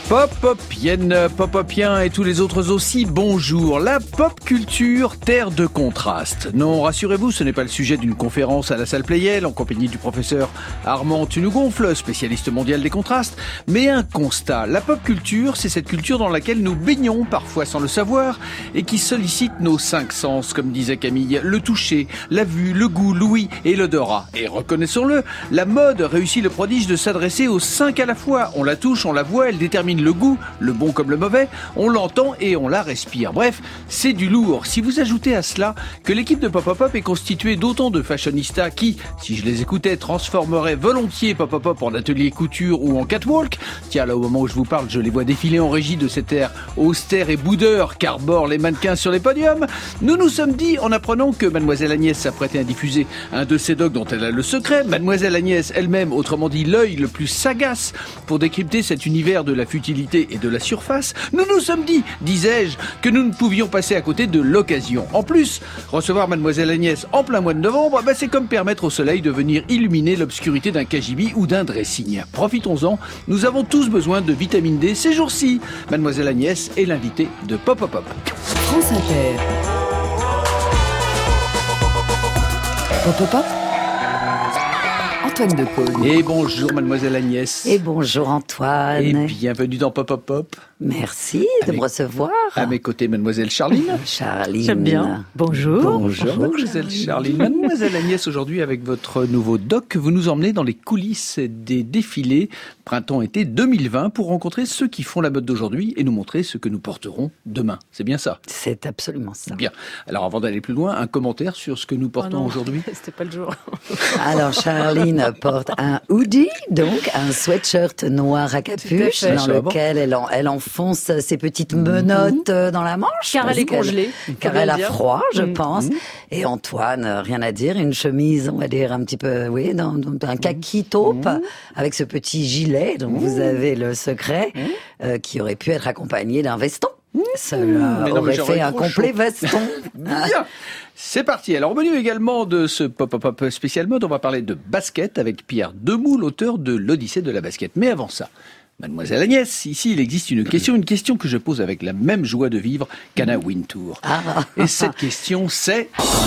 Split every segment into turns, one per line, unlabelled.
Popopienne, popopien et tous les autres aussi, bonjour. La pop culture, terre de contraste. Non, rassurez-vous, ce n'est pas le sujet d'une conférence à la salle Pleyel en compagnie du professeur Armand Tunugonfle, spécialiste mondial des contrastes, mais un constat. La pop culture, c'est cette culture dans laquelle nous baignons, parfois sans le savoir, et qui sollicite nos 5 sens, comme disait Camille, le toucher, la vue, le goût, l'ouïe et l'odorat. Et reconnaissons-le, la mode réussit le prodige de s'adresser aux 5 à la fois. On la touche, on la voit, elle détermine le goût, le bon comme le mauvais, on l'entend et on la respire. Bref, c'est du lourd. Si vous ajoutez à cela que l'équipe de Pop est constituée d'autant de fashionistas qui, si je les écoutais, transformeraient volontiers Pop en atelier couture ou en catwalk. Tiens, là, au moment où je vous parle, je les vois défiler en régie de cet air austère et boudeur qu'arborent les mannequins sur les podiums. Nous nous sommes dit, en apprenant que Mademoiselle Agnès s'apprêtait à diffuser un de ces docs dont elle a le secret, Mademoiselle Agnès elle-même, autrement dit l'œil le plus sagace pour décrypter cet univers de la futilité et de la surface, nous nous sommes dit, disais-je, que nous ne pouvions passer à côté de l'occasion. En plus, recevoir Mademoiselle Agnès en plein mois de novembre, c'est comme permettre au soleil de venir illuminer l'obscurité d'un cagibi ou d'un dressing. Profitons-en, nous avons tous besoin de vitamine D ces jours-ci. Mademoiselle Agnès est l'invitée de Pop.
France Inter. Pop. Antoine Decaune.
Et bonjour Mademoiselle Agnès.
Et bonjour Antoine.
Et bienvenue dans Pop.
Merci de me recevoir.
À mes côtés, Mademoiselle Charline.
Charline.
J'aime bien. Bonjour.
Mademoiselle Charline. Mademoiselle Agnès, aujourd'hui, avec votre nouveau doc, vous nous emmenez dans les coulisses des défilés printemps-été 2020 pour rencontrer ceux qui font la mode d'aujourd'hui et nous montrer ce que nous porterons demain. C'est bien ça?
C'est absolument ça.
Bien. Alors, avant d'aller plus loin, un commentaire sur ce que nous portons aujourd'hui?
C'était pas le jour.
Alors, Charline porte un hoodie, donc un sweatshirt noir à capuche, dans lequel elle enfonce ses petites menottes dans la manche.
Car elle est congelée.
Car elle a froid, je pense. Et Antoine, rien à dire, une chemise, on va dire, un petit peu, oui, dans un kaki taupe, avec ce petit gilet, dont vous avez le secret, qui aurait pu être accompagné d'un veston. Cela aurait fait un complet veston.
Bien. C'est parti. Alors, au menu également de ce Pop spécial mode, on va parler de basket avec Pierre Demou, l'auteur de l'Odyssée de la basket. Mais avant ça, Mademoiselle Agnès, ici il existe une question que je pose avec la même joie de vivre qu'Anna Wintour. Et cette question c'est...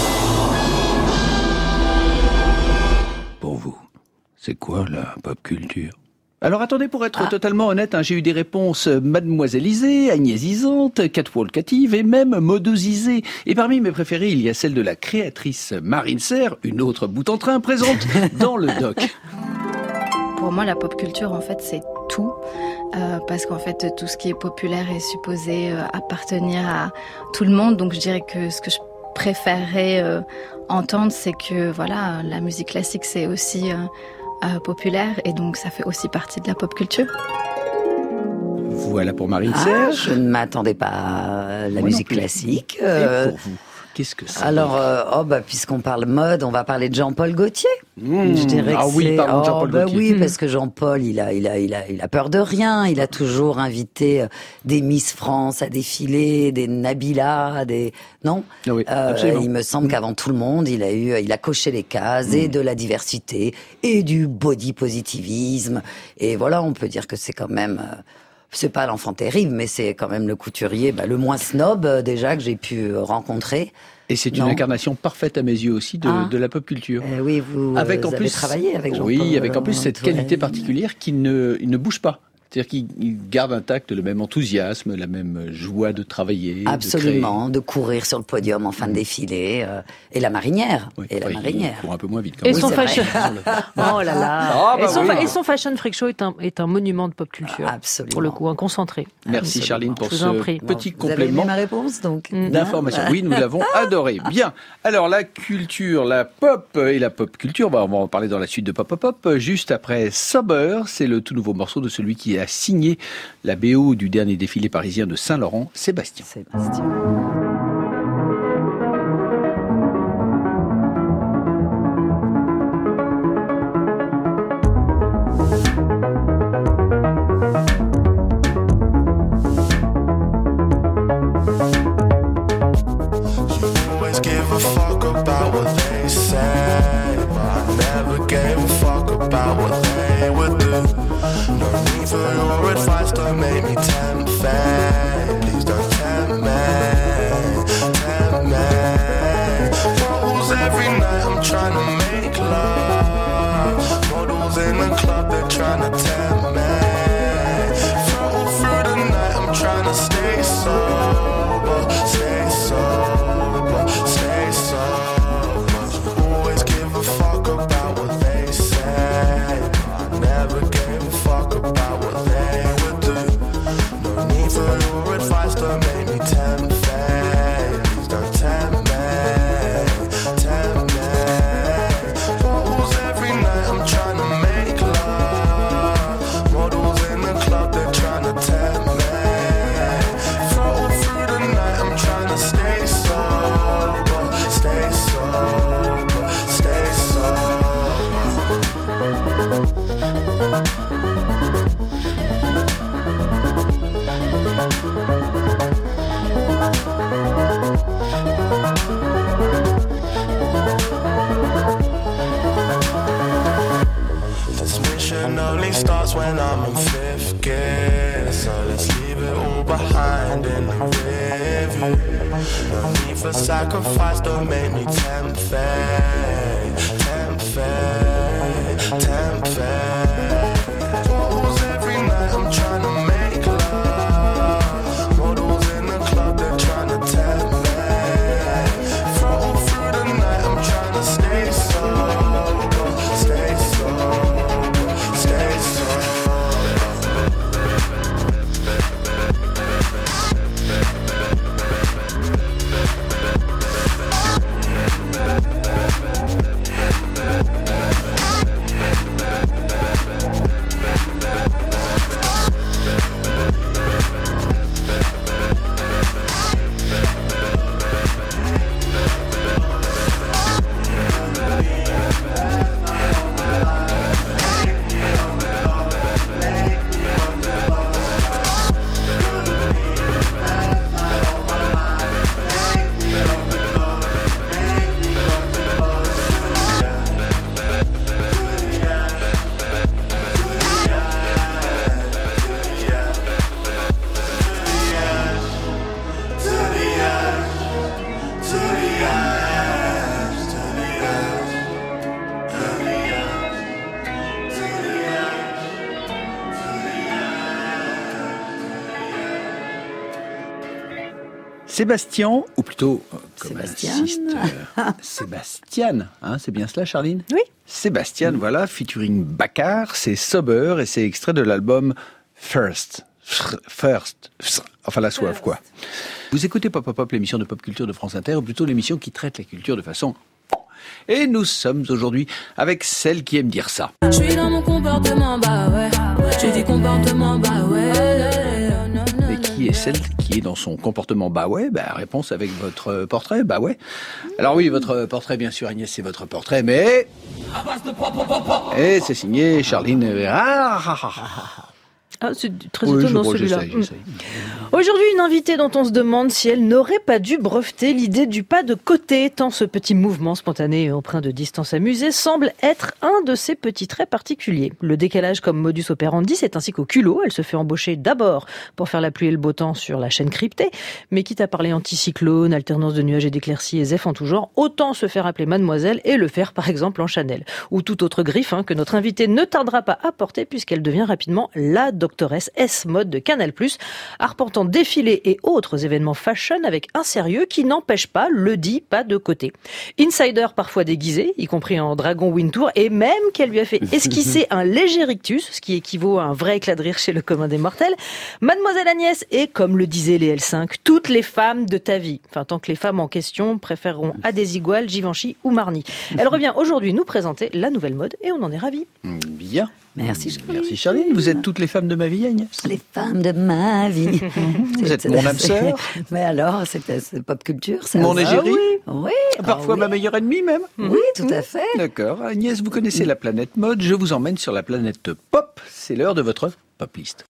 Pour vous, c'est quoi la pop culture ? Alors attendez, pour être totalement honnête, j'ai eu des réponses mademoisellisées, agnesisantes, catwalkative et même modosisées. Et parmi mes préférées, il y a celle de la créatrice Marine Serre, une autre bout en train présente dans le doc.
Pour moi, la pop culture, en fait, c'est tout. Parce qu'en fait, tout ce qui est populaire est supposé appartenir à tout le monde. Donc je dirais que ce que je préférerais entendre, c'est que voilà, la musique classique, c'est aussi... populaire et donc ça fait aussi partie de la pop culture.
Voilà pour Marine Serre.
Je ne m'attendais pas à la musique classique.
Et pour vous, qu'est-ce que c'est?
Alors, puisqu'on parle mode, on va parler de Jean-Paul Gaultier. Je dirais que
parlons de Jean-Paul Gaultier.
Oui, parce que Jean-Paul, il a peur de rien. Il a toujours invité des Miss France à défiler, des Nabila, non?
Oui, absolument.
Il me semble qu'avant tout le monde, il a coché les cases et de la diversité et du body positivisme. Et voilà, on peut dire que c'est quand même... c'est pas l'enfant terrible, mais c'est quand même le couturier le moins snob déjà que j'ai pu rencontrer.
Et c'est une incarnation parfaite à mes yeux aussi de la pop culture.
Oui, vous avez travaillé avec Jean-Paul.
Oui, avec en plus cette qualité particulière qui ne bouge pas. C'est-à-dire qu'il garde intact le même enthousiasme, la même joie de travailler,
absolument, de courir sur le podium en fin de défilé, et la marinière,
Il court un peu moins vite.
Et son fashion, oh là là, et son fashion freak show est un monument de pop culture.
Absolument.
Pour le coup, un concentré.
Merci Charline pour ce petit
vous avez aimé
complément
ma réponse donc
d'information. Oui, nous l'avons adoré. Bien. Alors la culture, la pop et la pop culture, on va en parler dans la suite de Pop. Juste après Sober, c'est le tout nouveau morceau de celui qui a signé la BO du dernier défilé parisien de Saint-Laurent, Sébastien.
Never gave a fuck about what they would do. No need for your advice, don't make me tempt fate. Please don't tempt me, tempt me. Bottles every night, I'm trying to make love. Models in the club, they're trying to tempt me. Throttle through the night, I'm trying to stay sober, stay sober, stay sober. Always give a fuck about what they say. I never gave a fuck about what they would do. No need for your advice, don't make me tempt fate. Please don't tempt me, tempt me. Bottles every night, I'm trying to make love. Models in the club, they're trying to tempt me. Throttle through the night, I'm trying to stay sober, stay sober, stay sober. This mission only starts when I'm in fifth gear, so let's leave it all behind in the rear view. No need for sacrifice, don't make me tempt fate, tempt fate, tempt fate. Bottles every night, I'm trying to make love. Models in the club, they're trying to tempt me. Throttle through the night, I'm trying to stay sober, stay sober, stay sober.
Sébastien, ou plutôt, comme
Sébastien.
insiste Sébastien, hein, c'est bien cela, Charline ?
Oui.
Sébastien, voilà, featuring Baccar, c'est Sober et c'est extrait de l'album First, enfin la soif, quoi. Vous écoutez Pop Pop Pop, l'émission de pop culture de France Inter, ou plutôt l'émission qui traite la culture de façon... Et nous sommes aujourd'hui avec celle qui aime dire ça.
Je suis dans mon comportement, bah ouais. J'ai des comportements, bah ouais.
Mais qui est celle qui est dans son comportement bah ouais? Bah réponse avec votre portrait, bah ouais. Alors oui, votre portrait, bien sûr, Agnès, c'est votre portrait, mais... Et c'est signé Charline.
Ah, c'est très
Oui,
étonnant celui-là.
j'essaye.
Aujourd'hui, une invitée dont on se demande si elle n'aurait pas dû breveter l'idée du pas de côté, tant ce petit mouvement spontané et empreint de distance amusée semble être un de ses petits traits particuliers. Le décalage comme modus operandi, c'est ainsi qu'au culot, elle se fait embaucher d'abord pour faire la pluie et le beau temps sur la chaîne cryptée, mais quitte à parler anticyclone, alternance de nuages et d'éclaircies et zèphes en tout genre, autant se faire appeler mademoiselle et le faire par exemple en Chanel. Ou toute autre griffe que notre invitée ne tardera pas à porter puisqu'elle devient rapidement la doctoresse S-Mode de Canal+, arpentant défilés et autres événements fashion avec un sérieux qui n'empêche pas le dit pas de côté. Insider parfois déguisé, y compris en Dragon Wintour, et même qu'elle lui a fait esquisser un léger rictus, ce qui équivaut à un vrai éclat de rire chez le commun des mortels. Mademoiselle Agnès est, comme le disaient les L5, toutes les femmes de ta vie. Enfin, tant que les femmes en question préféreront Adésigual, Givenchy ou Marni. Elle revient aujourd'hui nous présenter la nouvelle mode et on en est ravis.
Bien.
Merci Charline.
Merci Charline. Vous êtes toutes les femmes de ma vie, Agnès.
Les femmes de ma vie.
Vous êtes mon âme sœur.
Mais alors, c'est pop culture, ça.
Mon égérie.
Oui.
Parfois
oui.
ma meilleure ennemie même.
Oui, tout à fait.
D'accord. Agnès, vous connaissez la planète mode. Je vous emmène sur la planète pop. C'est l'heure de votre pop list.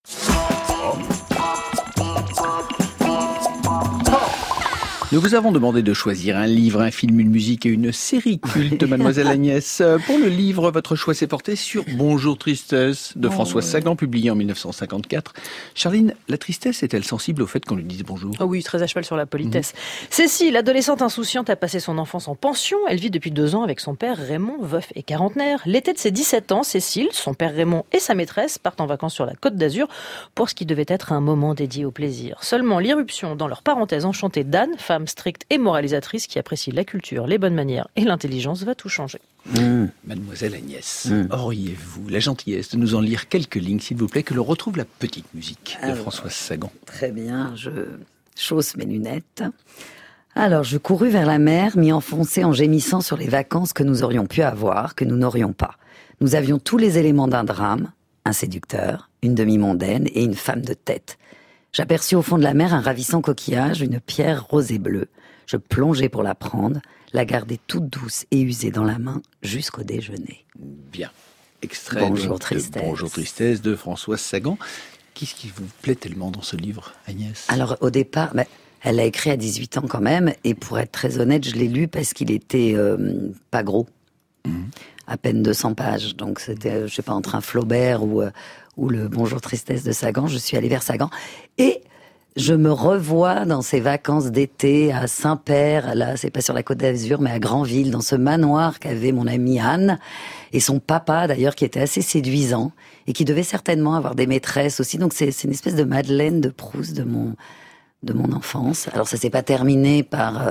Nous vous avons demandé de choisir un livre, un film, une musique et une série culte, mademoiselle Agnès. Pour le livre, votre choix s'est porté sur Bonjour Tristesse de Françoise Sagan, publié en 1954. Charline, la tristesse est-elle sensible au fait qu'on lui dise bonjour ?
Ah oui, très à cheval sur la politesse. Cécile, adolescente insouciante, a passé son enfance en pension. Elle vit depuis 2 ans avec son père Raymond, veuf et quarantenaire. L'été de ses 17 ans, Cécile, son père Raymond et sa maîtresse partent en vacances sur la Côte d'Azur pour ce qui devait être un moment dédié au plaisir. Seulement, l'irruption dans leur parenthèse enchantée d'Anne, femme stricte et moralisatrice qui apprécie la culture, les bonnes manières et l'intelligence, va tout changer.
Mademoiselle Agnès, auriez-vous la gentillesse de nous en lire quelques lignes, s'il vous plaît, que l'on retrouve la petite musique de Françoise Sagan.
Très bien, je chausse mes lunettes. Alors, je courus vers la mer, m'y enfonçai en gémissant sur les vacances que nous aurions pu avoir, que nous n'aurions pas. Nous avions tous les éléments d'un drame, un séducteur, une demi-mondaine et une femme de tête. J'aperçus au fond de la mer un ravissant coquillage, une pierre rose et bleue. Je plongeai pour la prendre, la garder toute douce et usée dans la main jusqu'au déjeuner.
Bien. Extrait
Bonjour
de
Tristesse.
Bonjour Tristesse de Françoise Sagan. Qu'est-ce qui vous plaît tellement dans ce livre, Agnès ?
Alors, au départ, elle l'a écrit à 18 ans quand même, et pour être très honnête, je l'ai lu parce qu'il était pas gros. À peine 200 pages. Donc c'était, je sais pas, entre un Flaubert ou le Bonjour Tristesse de Sagan. Je suis allée vers Sagan. Et je me revois dans ces vacances d'été à Saint-Père. Là, c'est pas sur la Côte d'Azur, mais à Granville, dans ce manoir qu'avait mon amie Anne. Et son papa, d'ailleurs, qui était assez séduisant. Et qui devait certainement avoir des maîtresses aussi. Donc c'est une espèce de Madeleine de Proust de mon enfance. Alors ça s'est pas terminé par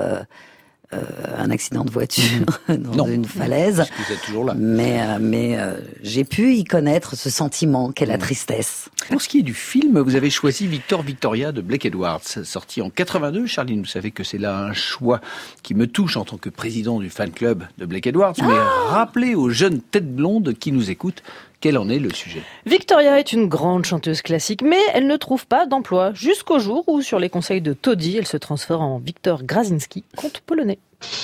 un accident de voiture dans une falaise.
Parce que vous êtes toujours là.
Mais j'ai pu y connaître ce sentiment qu'est la tristesse.
Pour ce qui est du film, vous avez choisi Victor Victoria de Blake Edwards, sorti en 82. Charline, vous savez que c'est là un choix qui me touche en tant que président du fan club de Blake Edwards. Mais rappelez aux jeunes têtes blondes qui nous écoutent quel en est le sujet.
Victoria est une grande chanteuse classique, mais elle ne trouve pas d'emploi jusqu'au jour où, sur les conseils de Toddy, elle se transforme en Victor Grazinski, comte polonais.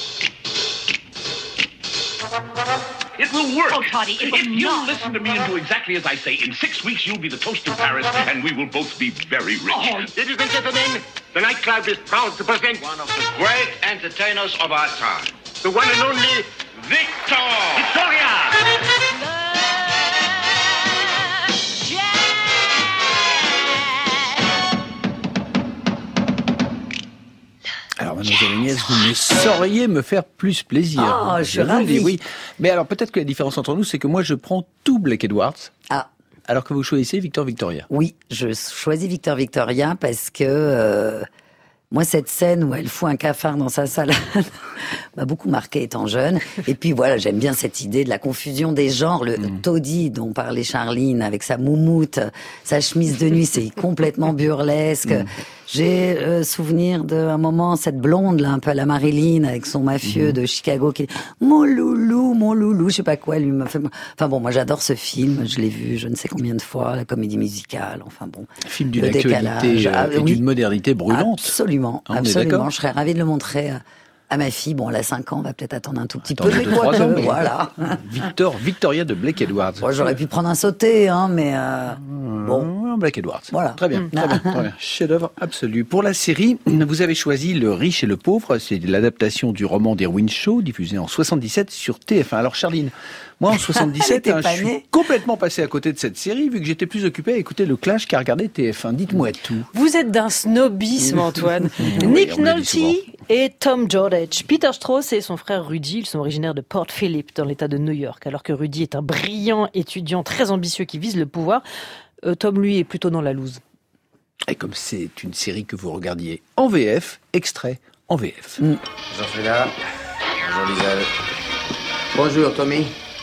It will work.
Oh, Toddy, it will
If you
not.
listen to me and do exactly as I say, in 6 weeks you'll be the toast of Paris, and we will both be very rich.
Oh.
Ladies and gentlemen, the nightclub is proud to present one of the great entertainers of our time, the one and only Victor Victoria.
Alors, mademoiselle Agnès, vous ne sauriez me faire plus plaisir.
Oh, je suis
vous le dis,
ravie.
oui. Mais alors, peut-être que la différence entre nous, c'est que moi, je prends tout Blake Edwards,
Ah,
alors que vous choisissez Victor Victoria.
oui, je choisis Victor Victoria parce que moi, cette scène où elle fout un cafard dans sa salade m'a beaucoup marqué étant jeune. Et puis voilà, j'aime bien cette idée de la confusion des genres. Le Toddy dont parlait Charline avec sa moumoute, sa chemise de nuit, c'est complètement burlesque. J'ai souvenir d'un moment, cette blonde là, un peu à la Marilyn, avec son mafieux de Chicago qui dit « Mon loulou, je sais pas quoi, lui m'a fait... » Enfin bon, moi j'adore ce film, je l'ai vu je ne sais combien de fois, la comédie musicale, enfin bon.
Film d'une
Le
actualité
décalage.
et
Oui.
d'une modernité brûlante.
Absolument,
On est
absolument.
d'accord.
Je serais ravie de le montrer à ma fille. Bon, elle a 5 ans, on va peut-être attendre un tout petit
Attendez
peu.
2-3 ans, mais
voilà.
Victoria de Blake Edwards.
Bon, j'aurais pu prendre un sauté, hein, mais bon.
Blake Edwards.
Voilà.
Très bien, très bien, très bien. Chef-d'œuvre absolu. Pour la série, vous avez choisi Le Riche et le Pauvre. C'est l'adaptation du roman d'Erwin Shaw, diffusé en 77 sur TF1. Alors, Charline, moi, en 77,
Elle était pas
je suis
née.
complètement passé à côté de cette série, vu que j'étais plus occupé à écouter le Clash qu'à regarder TF1. Dites-moi tout.
Vous êtes d'un snobisme, Antoine.
Oui,
Nick
on le dit souvent.
Nolte et Tom Jordage. Peter Strauss et son frère Rudy, ils sont originaires de Port Phillip, dans l'état de New York. Alors que Rudy est un brillant étudiant très ambitieux qui vise le pouvoir, Tom, lui, est plutôt dans la loose.
Et comme c'est une série que vous regardiez en VF, extrait en VF.
Bonjour Frida. Bonjour Lisa. Bonjour Tommy.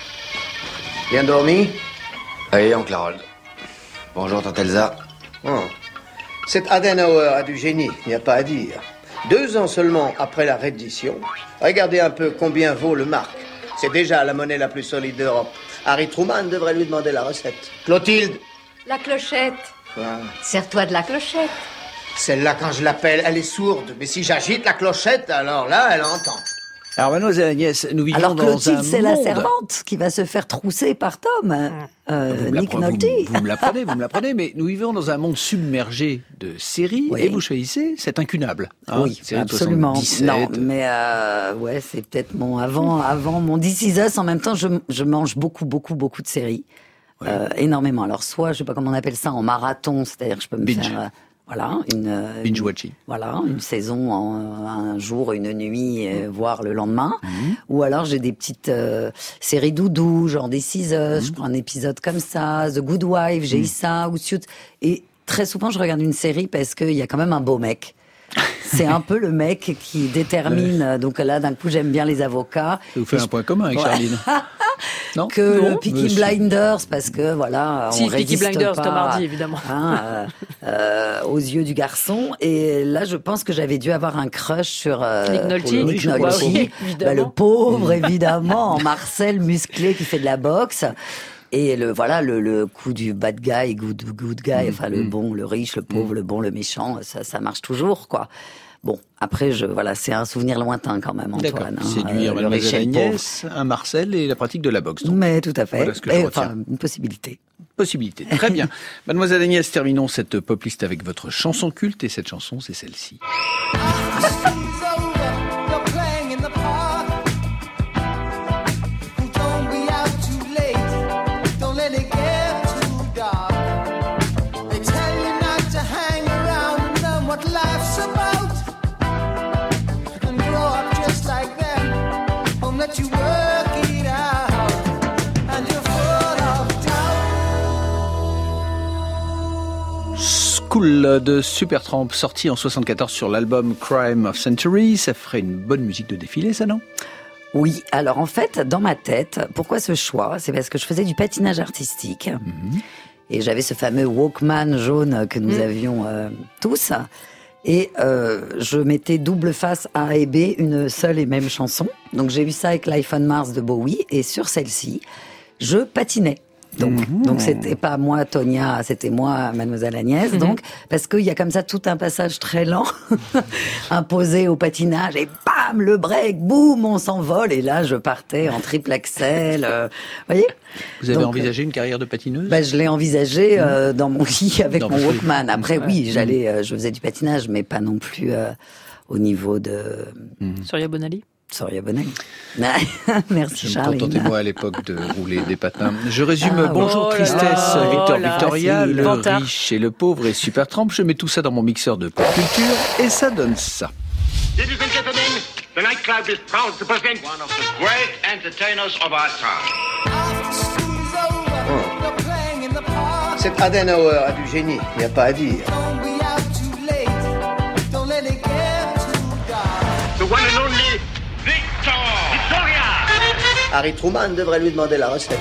Bien dormi? Oui, oncle Harold. Bonjour tante Elsa.
Oh. Cet Adenauer a du génie, il n'y a pas à dire. 2 ans seulement après la reddition, regardez un peu combien vaut le mark. C'est déjà la monnaie la plus solide d'Europe. Harry Truman devrait lui demander la recette. Clotilde.
La clochette.
Quoi?
Sers-toi de la clochette.
Celle-là, quand je l'appelle, elle est sourde. Mais si j'agite la clochette, alors là, elle entend.
Alors, mademoiselle Agnès, nous vivons
Alors
dans un
Clotilde, c'est la
monde-
servante qui va se faire trousser par Tom, Nick Nolte.
Vous me l'apprenez, mais nous vivons dans un monde submergé de séries
Oui.
et vous choisissez, c'est incunable. Hein,
Oui,
série de
absolument.
77.
Non, mais ouais, c'est peut-être mon avant mon This Is Us. En même temps, je mange beaucoup de séries, énormément. Alors soit, je sais pas comment on appelle ça, en marathon, c'est-à-dire que je peux me
Binge.
faire voilà
Binge watching.
Voilà, une saison en un jour, une nuit, voire le lendemain. Ou alors j'ai des petites séries doudou, genre des This Is Us, je prends un épisode comme ça, The Good Wife, j'ai eu ça, ou Suits. Et très souvent, je regarde une série parce qu'il y a quand même un beau mec. C'est un peu le mec qui détermine. Donc là, d'un coup, j'aime bien les avocats.
Ça vous fait un point commun avec
Ouais.
Charline. Non
Que
Non,
le Peaky
monsieur.
Blinders, parce que voilà,
Si,
on
Peaky
résiste
Blinders,
pas,
Tom Hardy, évidemment.
hein, aux yeux du garçon. Et là, je pense que j'avais dû avoir un crush sur
Nick Nolte.
Nick
Oui,
Nolte.
oui,
Bah,
évidemment.
le pauvre, évidemment, Marcel musclé qui fait de la boxe. Et le coup du bad guy, good guy, enfin le bon, le riche, le pauvre, le bon, le méchant, ça marche toujours, quoi. Bon, après, c'est un souvenir lointain quand même,
D'accord.
Antoine.
Séduire
le riche
mademoiselle
et le pauvre.
Agnès, un Marcel et la pratique de la boxe. Donc,
Mais tout à fait.
Voilà ce que je retiens.
Enfin, une possibilité.
possibilité. Très bien. Mademoiselle Agnès, terminons cette pop list avec votre chanson culte et cette chanson, c'est celle-ci. School de Supertramp, sorti en 74 sur l'album Crime of Century. Ça ferait une bonne musique de défilé, ça, non?
Oui, alors en fait, dans ma tête, pourquoi ce choix? C'est parce que je faisais du patinage artistique. Et j'avais ce fameux Walkman jaune que nous avions tous. Et je mettais double face A et B, une seule et même chanson. Donc j'ai eu ça avec Life on Mars de Bowie. Et sur celle-ci, je patinais. Donc c'était pas moi Tonia, c'était moi Mademoiselle Agnès. Donc parce qu'il y a comme ça tout un passage très lent imposé au patinage et bam le break, boum on s'envole et là je partais en triple axel. Voyez.
Vous avez
Donc,
envisagé une carrière de patineuse?
Je l'ai envisagé dans mon lit avec
Dans
mon
votre
Walkman. Après
Ouais.
oui, je faisais du patinage mais pas non plus au niveau de
Surya Bonali.
Soria Bonnet. Merci
Je me
Charline.
contentais moi à l'époque de rouler des patins. Je résume.
Ah,
bonjour
oh là
tristesse,
là,
Victor
oh là,
Victoria,
facile.
le
Vantard.
riche et le pauvre et Supertramp. Je mets tout ça dans mon mixeur de pop culture et ça donne ça.
Ladies and gentlemen, the nightclub is proud to present one of the great entertainers of our time.
Cet Adenauer a du génie, il n'y a pas à dire.
The one and only Victor! Victoria!
Harry Truman devrait lui demander la recette.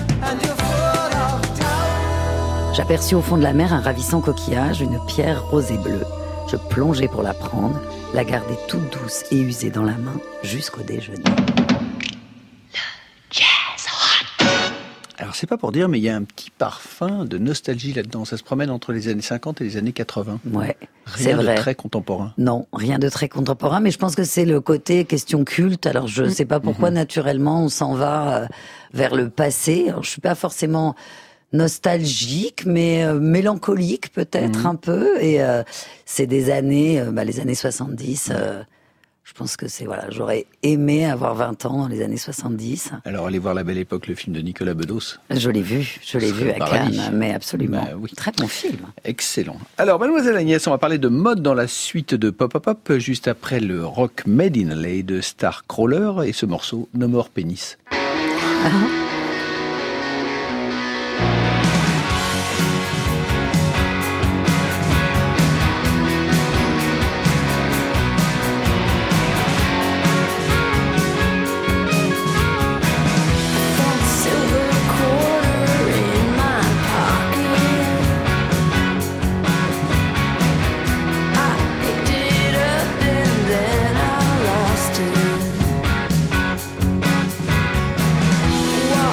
J'aperçus au fond de la mer un ravissant coquillage, une pierre rose et bleue. Je plongeai pour la prendre, la garder toute douce et usée dans la main jusqu'au déjeuner.
Alors c'est pas pour dire, mais il y a un petit parfum de nostalgie là-dedans. Ça se promène entre les années 50 et les années 80.
Ouais, c'est
Rien de
vrai.
très contemporain.
Non, rien de très contemporain, mais je pense que c'est le côté question culte. Alors je sais pas pourquoi naturellement on s'en va vers le passé. Alors, je suis pas forcément nostalgique, mais mélancolique peut-être un peu. Et c'est des années, les années 70. Je pense que c'est j'aurais aimé avoir 20 ans dans les années 70.
Alors allez voir La Belle Époque, le film de Nicolas Bedos.
Je l'ai vu à
paradis.
Cannes, mais absolument.
Bah oui.
Très bon film.
Excellent. Alors, mademoiselle Agnès, on va parler de mode dans la suite de Pop Pop Pop, juste après le rock Made in LA de Starcrawler et ce morceau No More Penis.
Why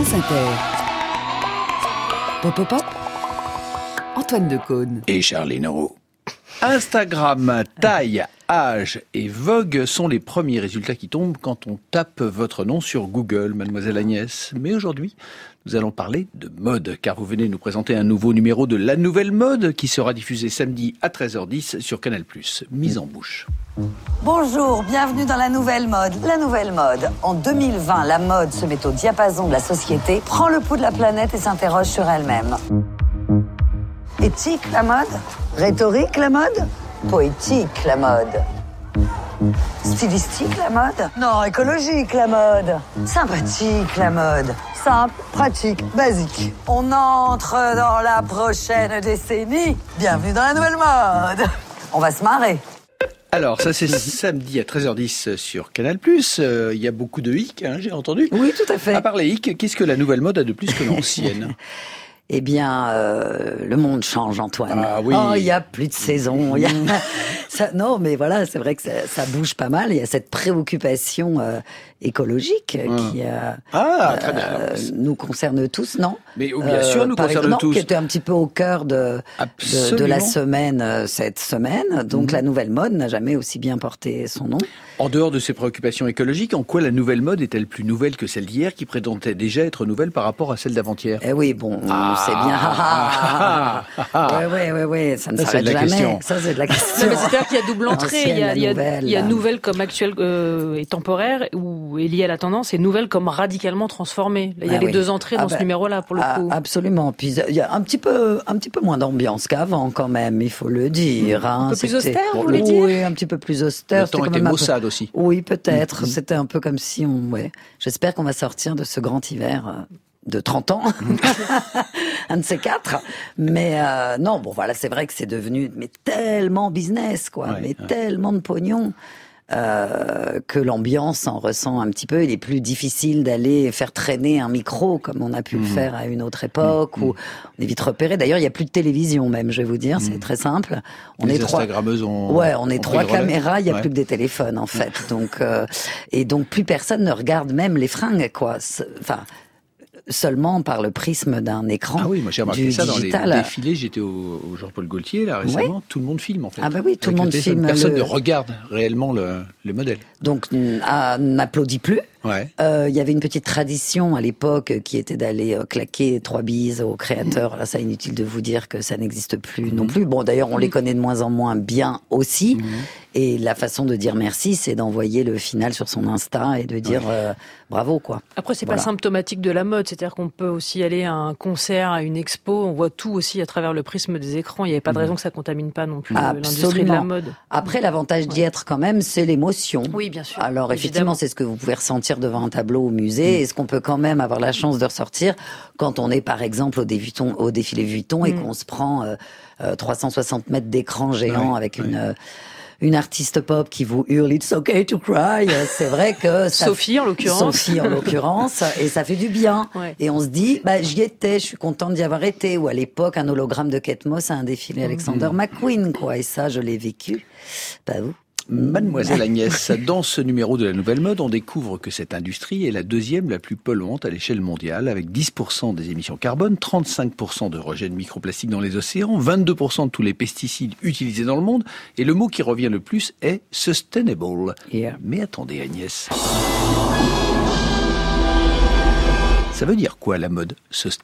France Inter. Pop, pop, pop. Antoine Decaune.
Et Charline Roux. Instagram, taille, âge et Vogue sont les premiers résultats qui tombent quand on tape votre nom sur Google, mademoiselle Agnès. Mais aujourd'hui, nous allons parler de mode, car vous venez nous présenter un nouveau numéro de La Nouvelle Mode qui sera diffusé samedi à 13h10 sur Canal+. Mise en bouche.
Bonjour, bienvenue dans La Nouvelle Mode. La Nouvelle Mode. En 2020, la mode se met au diapason de la société, prend le pouls de la planète et s'interroge sur elle-même. Éthique, la mode? Rhétorique, la mode? Poétique, la mode? Stylistique, la mode? Non, écologique, la mode? Sympathique, la mode? Simple, pratique, basique. On entre dans la prochaine décennie. Bienvenue dans la nouvelle mode. On va se marrer.
Alors, ça c'est samedi à 13h10 sur Canal+. Il y a beaucoup de hic, j'ai entendu.
Oui, tout à fait.
À part les hic, qu'est-ce que la nouvelle mode a de plus que l'ancienne?
Eh bien, le monde change, Antoine.
Ah oui.
Oh, il y a plus de saison. Non, mais voilà, c'est vrai que ça bouge pas mal. Il y a cette préoccupation écologique qui
très bien.
nous concerne tous, non?
Mais bien sûr, nous concerne tous.
Qui était un petit peu au cœur de la semaine cette semaine. Donc la nouvelle mode n'a jamais aussi bien porté son nom.
En dehors de ces préoccupations écologiques, en quoi la nouvelle mode est-elle plus nouvelle que celle d'hier, qui prétendait déjà être nouvelle par rapport à celle d'avant-hier?
Eh oui, bon, c'est bien. Ouais, ça ne s'arrête jamais. Ça, c'est de la question.
Mais c'est-à-dire qu'il y a double entrée. Il y a nouvelle comme actuelle et temporaire, ou est liée à la tendance, et nouvelle comme radicalement transformée. Là, il y a les deux entrées dans ce numéro-là, pour le coup.
Absolument. Puis il y a un petit peu moins d'ambiance qu'avant, quand même, il faut le dire.
Un peu plus austère, vous voulez dire?
Oui, un petit peu plus austère.
Le temps était maussade aussi.
Oui, peut-être. C'était un peu comme si J'espère qu'on va sortir de ce grand hiver de 30 ans. Un de ces quatre. Mais non, bon, voilà, c'est vrai que c'est devenu tellement business, quoi. Tellement de pognon. Que l'ambiance en ressent un petit peu. Il est plus difficile d'aller faire traîner un micro comme on a pu le faire à une autre époque où on est vite repéré. D'ailleurs, il n'y a plus de télévision même, je vais vous dire, c'est très simple.
Les Instagrammeuses ont
on est 3 caméras, il n'y a plus que des téléphones en fait. Donc et donc plus personne ne regarde même les fringues, quoi. Enfin, seulement par le prisme d'un écran.
Ah oui, moi j'ai remarqué ça
digital.
Dans les défilés. J'étais au Jean-Paul Gaultier là récemment. Tout le monde filme en fait.
Ah bah oui, tout le monde filme.
Personne ne regarde réellement le modèle.
Donc n'applaudit plus.
Ouais.
Il y avait une petite tradition à l'époque qui était d'aller claquer 3 bises aux créateurs. Là, ça inutile de vous dire que ça n'existe plus non plus. Bon, d'ailleurs, on les connaît de moins en moins bien aussi. Et la façon de dire merci, c'est d'envoyer le final sur son Insta et de dire bravo, quoi.
Après, c'est pas symptomatique de la mode. C'est-à-dire qu'on peut aussi aller à un concert, à une expo. On voit tout aussi à travers le prisme des écrans. Il n'y avait pas de raison que ça contamine pas non plus l'industrie de la mode.
Après, l'avantage d'y être quand même, c'est l'émotion.
Oui, bien sûr.
Alors, effectivement, c'est ce que vous pouvez ressentir devant un tableau au musée. Est-ce qu'on peut quand même avoir la chance de ressortir quand on est, par exemple, au défilé Vuitton et qu'on se prend 360 mètres d'écran géant avec une artiste pop qui vous hurle « It's okay to cry ». C'est vrai que
Sophie en l'occurrence,
et ça fait du bien. Et on se dit, j'y étais, je suis contente d'y avoir été. Ou à l'époque, un hologramme de Kate Moss à un défilé Alexander McQueen, quoi. Et ça, je l'ai vécu. Pas vous.
Mademoiselle Agnès, dans ce numéro de La Nouvelle Mode, on découvre que cette industrie est la deuxième la plus polluante à l'échelle mondiale, avec 10% des émissions carbone, 35% de rejet de microplastiques dans les océans, 22% de tous les pesticides utilisés dans le monde, et le mot qui revient le plus est « sustainable ». Mais attendez Agnès. Ça veut dire quoi la mode « sustainable » ?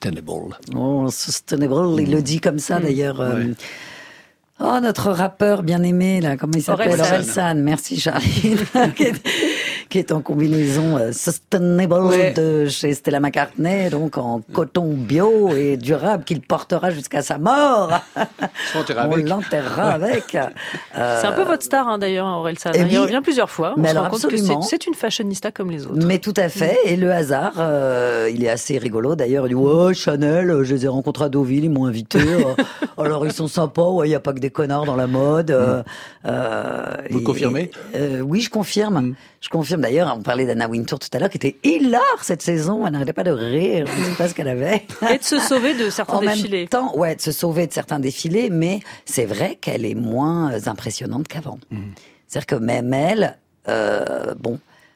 Oh, sustainable, il le dit comme ça d'ailleurs. Oh, notre rappeur bien aimé, là, comment il s'appelle? Orelsan. Merci, Charlie. Qui est en combinaison sustainable de chez Stella McCartney, donc en coton bio et durable qu'il portera jusqu'à sa mort. On l'enterrera avec.
C'est un peu votre star, d'ailleurs, Orelsan. Il revient plusieurs fois. On se rend compte que c'est une fashionista comme les autres.
Mais tout à fait. Et le hasard, il est assez rigolo. D'ailleurs, il dit, Chanel, je les ai rencontrés à Deauville, ils m'ont invité. Alors, ils sont sympas. Il n'y a pas que des connards dans la mode.
Vous confirmez?
Oui, je confirme. Je confirme. D'ailleurs, on parlait d'Anna Wintour tout à l'heure, qui était hilar cette saison. Elle n'arrêtait pas de rire. Je ne sais pas ce qu'elle avait.
Et de se sauver de certains défilés.
En même temps, de se sauver de certains défilés, mais c'est vrai qu'elle est moins impressionnante qu'avant. C'est-à-dire que même elle,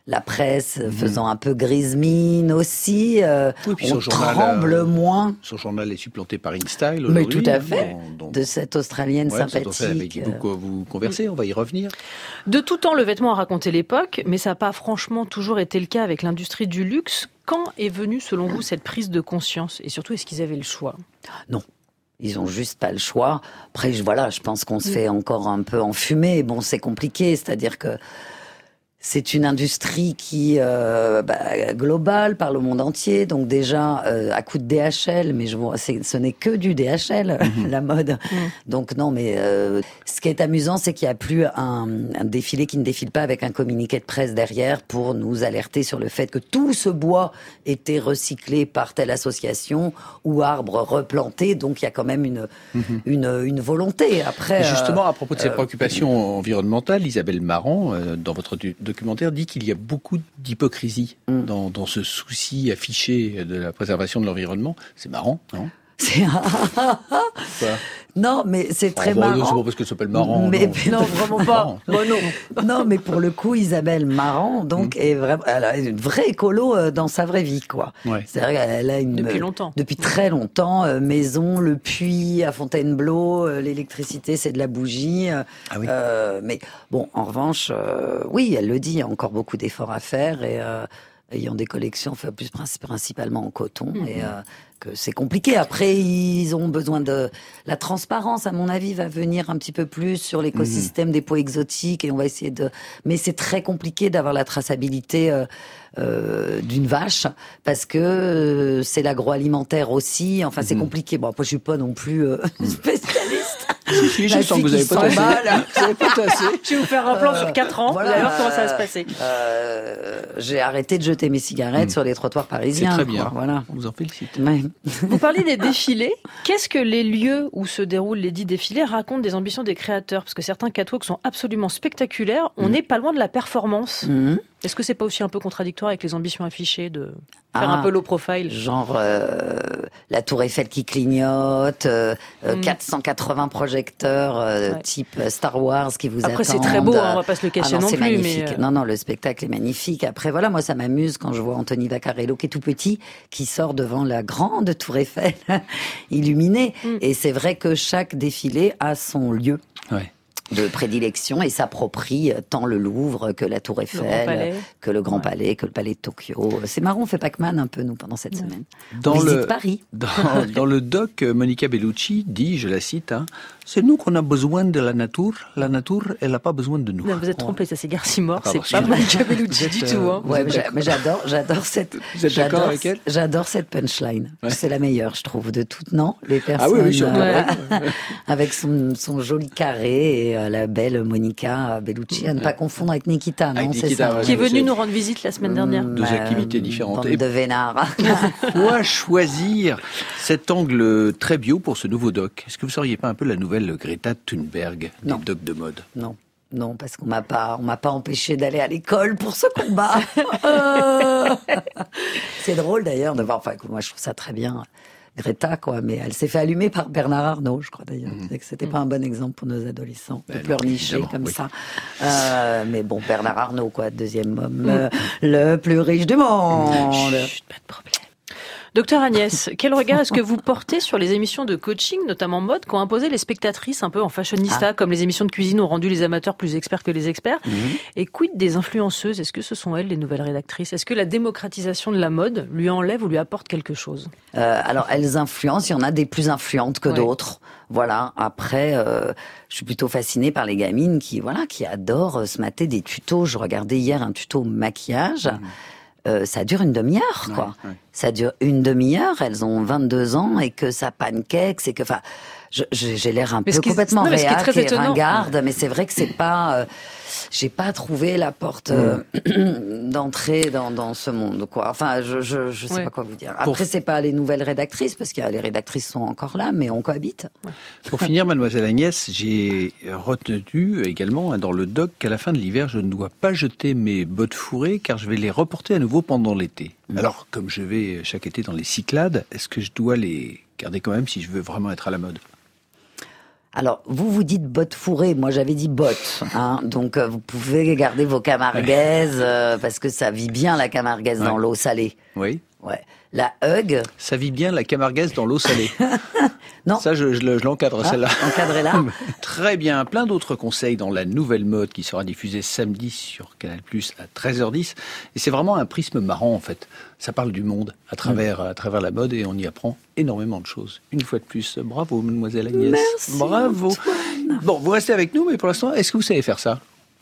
la presse faisant un peu grise mine aussi,
oui, puis
on tremble moins.
Son journal est supplanté par InStyle
Mais
aujourd'hui.
tout à fait, de cette Australienne sympathique.
Avec qui vous conversez, on va y revenir.
De tout temps, le vêtement a raconté l'époque, mais ça n'a pas franchement toujours été le cas avec l'industrie du luxe. Quand est venue, selon vous, cette prise de conscience ? Et surtout, est-ce qu'ils avaient le choix ?
Non. Ils ont juste pas le choix. Après, je pense qu'on se fait encore un peu enfumer. Bon, c'est compliqué, c'est-à-dire que c'est une industrie qui globale, parle au monde entier. Donc déjà, à coup de DHL, mais ce n'est que du DHL, la mode. Donc non, mais ce qui est amusant, c'est qu'il n'y a plus un défilé qui ne défile pas avec un communiqué de presse derrière pour nous alerter sur le fait que tout ce bois était recyclé par telle association ou arbre replanté. Donc il y a quand même une volonté. Après,
et justement, à propos de ces préoccupations environnementales, Isabelle Marant, dans votre documentaire, dit qu'il y a beaucoup d'hypocrisie dans ce souci affiché de la préservation de l'environnement. C'est marrant, non ?
Non, mais c'est très marrant.
Non, c'est pas parce que ça s'appelle Marant.
Non, vraiment pas. Non, mais pour le coup, Isabelle Marant, donc, est vraiment, elle a une vraie écolo dans sa vraie vie, quoi.
Ouais.
C'est-à-dire qu'elle a
depuis longtemps.
Depuis très longtemps, maison, le puits à Fontainebleau, l'électricité, c'est de la bougie.
Ah oui.
Mais bon, en revanche, oui, elle le dit, il y a encore beaucoup d'efforts à faire et ayant des collections plus principalement en coton et que c'est compliqué. Après, ils ont besoin de la transparence, à mon avis, va venir un petit peu plus sur l'écosystème des peaux exotiques et on va essayer de. Mais c'est très compliqué d'avoir la traçabilité d'une vache parce que c'est l'agroalimentaire aussi. Enfin, c'est compliqué. Bon, après, je suis pas non plus spécialiste.
Si, je sens que vous avez pas tassé. Vous avez pas tassé.
Je vais vous faire un plan sur 4 ans.
Voilà,
vous allez voir comment ça va se passer.
J'ai arrêté de jeter mes cigarettes sur les trottoirs parisiens.
C'est très bien.
Voilà.
On vous en félicite.
Ouais.
Vous parlez des défilés. Qu'est-ce que les lieux où se déroulent les 10 défilés racontent des ambitions des créateurs ? Parce que certains catwalks sont absolument spectaculaires. On n'est pas loin de la performance. Est-ce que c'est pas aussi un peu contradictoire avec les ambitions affichées de faire un peu low profile ?
Genre la Tour Eiffel qui clignote, 480 projecteurs type Star Wars qui vous attendent.
Après, c'est très beau, on va pas se le cacher non
c'est
plus.
Magnifique.
Mais
Non, le spectacle est magnifique. Après, voilà, moi, ça m'amuse quand je vois Anthony Vaccarello, qui est tout petit, qui sort devant la grande Tour Eiffel illuminée. Et c'est vrai que chaque défilé a son lieu.
Ouais.
De prédilection et s'approprie tant le Louvre que la Tour Eiffel, que le Grand Palais, que le Palais de Tokyo. C'est marrant, on fait Pac-Man un peu, nous, pendant cette semaine. On visite Paris.
Dans le doc, Monica Bellucci dit, je la cite, c'est nous qu'on a besoin de la nature, elle n'a pas besoin de nous.
Non, vous êtes trompé, ça c'est Garcimore,
Ah,
c'est pas Monica Bellucci du tout.
Ouais, mais j'adore cette.
Vous êtes d'accord avec elle ?
J'adore cette punchline. Ouais. C'est la meilleure, je trouve, de toutes. Non, les personnes.
Ah oui,
avec son joli carré et la belle Monica Bellucci, à ne pas confondre avec Nikita, non, c'est ça.
Qui est venue nous rendre visite la semaine dernière.
Deux activités différentes.
Et de vénard.
Pourquoi choisir cet angle très bio pour ce nouveau doc ? Est-ce que vous ne seriez pas un peu la nouvelle Greta Thunberg des docs de mode ?
Non, parce qu'on m'a pas empêché d'aller à l'école pour ce combat. C'est drôle d'ailleurs de voir. Enfin, moi, je trouve ça très bien. Greta, quoi, mais elle s'est fait allumer par Bernard Arnault, je crois d'ailleurs. C'était pas un bon exemple pour nos adolescents de pleurnicher comme ça. Mais bon, Bernard Arnault, quoi, deuxième homme le plus riche du monde.
Chut, pas de problème. Docteur Agnès, quel regard est-ce que vous portez sur les émissions de coaching, notamment mode, qu'ont imposé les spectatrices un peu en fashionista, comme les émissions de cuisine ont rendu les amateurs plus experts que les experts? Et quid des influenceuses? Est-ce que ce sont elles les nouvelles rédactrices? Est-ce que la démocratisation de la mode lui enlève ou lui apporte quelque chose?
Alors, elles influencent, il y en a des plus influentes que d'autres. Voilà. Après, je suis plutôt fascinée par les gamines qui adorent se mater des tutos. Je regardais hier un tuto maquillage. Ça dure une demi-heure, quoi. Ouais. Ça dure une demi-heure, elles ont 22 ans et que ça pancake, c'est que, enfin, j'ai l'air un peu complètement réac et ringarde, mais c'est vrai que c'est pas, j'ai pas trouvé la porte d'entrée dans ce monde, quoi. Enfin, je sais pas quoi vous dire. Après, c'est pas les nouvelles rédactrices, parce que les rédactrices sont encore là, mais on cohabite.
Pour finir, mademoiselle Agnès, j'ai retenu également dans le doc qu'à la fin de l'hiver, je ne dois pas jeter mes bottes fourrées, car je vais les reporter à nouveau pendant l'été. Alors, comme je vais chaque été dans les Cyclades, est-ce que je dois les garder quand même si je veux vraiment être à la mode?
Alors, vous dites bottes fourrées, moi j'avais dit bottes, hein. Donc vous pouvez garder vos camarguaises, parce que ça vit bien la camarguaise dans l'eau salée.
Oui.
Ouais. La hug.
Ça vit bien la camarguaise dans l'eau salée.
Non.
Ça, je l'encadre, celle-là.
Encadrez-la.
Très bien. Plein d'autres conseils dans la nouvelle mode qui sera diffusée samedi sur Canal+ à 13h10. Et c'est vraiment un prisme marrant, en fait. Ça parle du monde à travers la mode et on y apprend énormément de choses. Une fois de plus, bravo, mademoiselle Agnès.
Merci.
Bravo.
Antoine.
Bon, vous restez avec nous, mais pour l'instant, est-ce que vous savez faire ça?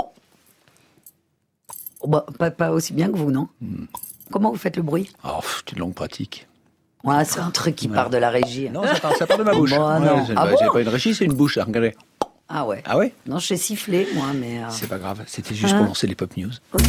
Bah, pas aussi bien que vous, non? Comment vous faites le bruit?
Oh, c'est une longue pratique.
Ouais, c'est un truc qui part de la régie.
Non, ça part de ma bouche.
Bon, non.
C'est
Ah bon
pas une régie, c'est une bouche. Regardez.
Ah ouais.
Ah ouais?
Non, je sais siffler, moi, mais...
C'est pas grave, c'était juste pour lancer les pop news.
Ok.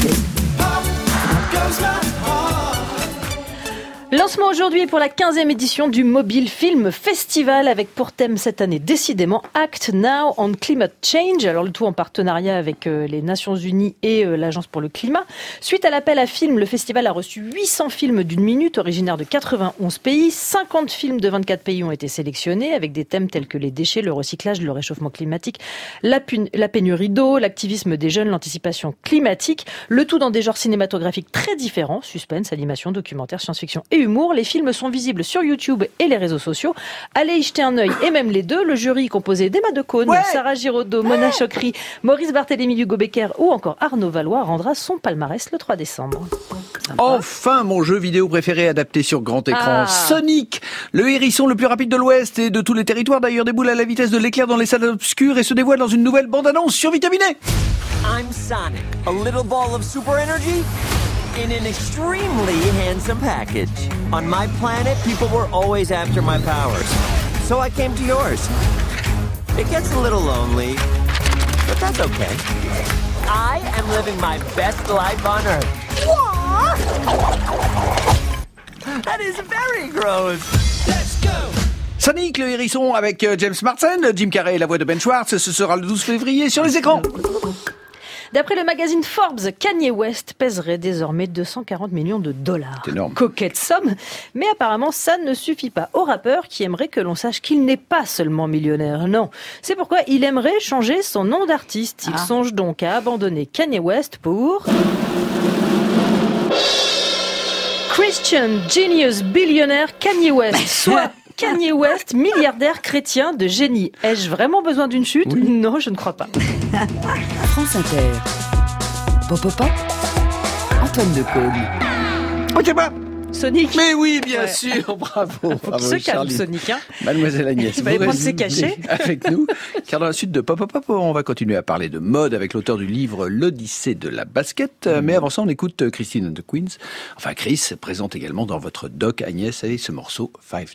Lancement aujourd'hui pour la 15e édition du Mobile Film Festival avec pour thème cette année décidément Act Now on Climate Change. Alors le tout en partenariat avec les Nations Unies et l'Agence pour le climat. Suite à l'appel à films, le festival a reçu 800 films d'une minute originaires de 91 pays. 50 films de 24 pays ont été sélectionnés avec des thèmes tels que les déchets, le recyclage, le réchauffement climatique, la pénurie d'eau, l'activisme des jeunes, l'anticipation climatique. Le tout dans des genres cinématographiques très différents, suspense, animation, documentaire, science-fiction et humour. Les films sont visibles sur YouTube et les réseaux sociaux. Allez y jeter un œil, et même les deux. Le jury composé d'Emma Decaune, Sarah Giraudot, Mona Chokri, Maurice Barthélémy, Hugo Becker ou encore Arnaud Valois rendra son palmarès le 3 décembre.
Enfin, mon jeu vidéo préféré adapté sur grand écran, Sonic, le hérisson le plus rapide de l'Ouest et de tous les territoires d'ailleurs, déboule à la vitesse de l'éclair dans les salles obscures et se dévoile dans une nouvelle bande-annonce sur Vitaminé.
I'm Sonic, a little ball of super energy in an extremely handsome package. On my planet, people were always after my powers, so I came to yours. It gets a little lonely, but that's okay. I am living my best life on Earth. What? That is very gross. Let's go.
Sonic, le hérisson avec James Marsden, Jim Carrey et la voix de Ben Schwartz, ce sera le 12 février sur les écrans.
D'après le magazine Forbes, Kanye West pèserait désormais 240 millions de dollars.
C'est énorme.
Coquette somme, mais apparemment ça ne suffit pas au rappeur qui aimerait que l'on sache qu'il n'est pas seulement millionnaire. Non, c'est pourquoi il aimerait changer son nom d'artiste. Il songe donc à abandonner Kanye West pour... Christian Genius Billionaire Kanye West, soit... Kanye West, milliardaire chrétien de génie. Ai-je vraiment besoin d'une chute ? Non, je ne crois pas.
France Inter. Pop. Antoine Decaune.
Ok, bah.
Sonic.
Mais oui, bien sûr, bravo.
Faut qu'il se calme, Sonic. Hein.
Mademoiselle Agnès,
il va aller prendre ses cachets
avec nous, car dans la suite de Pop, on va continuer à parler de mode avec l'auteur du livre L'Odyssée de la basket. Mais avant ça, on écoute Christine and the Queens. Enfin, Chris présente également dans votre doc, Agnès, avec ce morceau $5.